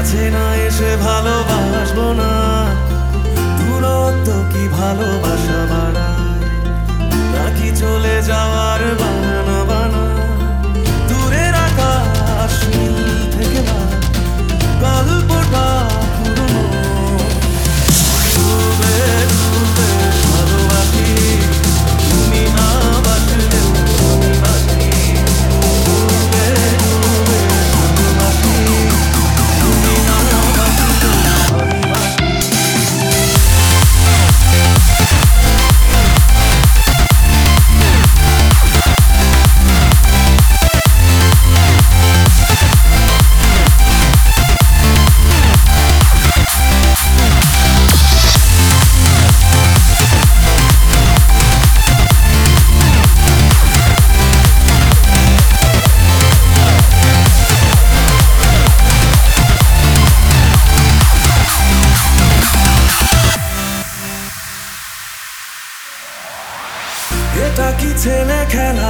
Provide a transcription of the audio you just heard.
কাছে না এসে ভালোবাসবো না, দূরত্ব কি ভালোবাসা বাড়ায়, নাকি চলে যাওয়ার বাহানা বানায়? দূরের আকাশ নীল থেকে না, গল্পটা পুরনো। ডুবে ডুবে ভালোবাসি, তুমি না বাসলেও আমি বাসি। ডুবে ডুবে ভালোবাসি, তুমি না বাসলেও আমি বাসি। এটা কি ছেলে খেলা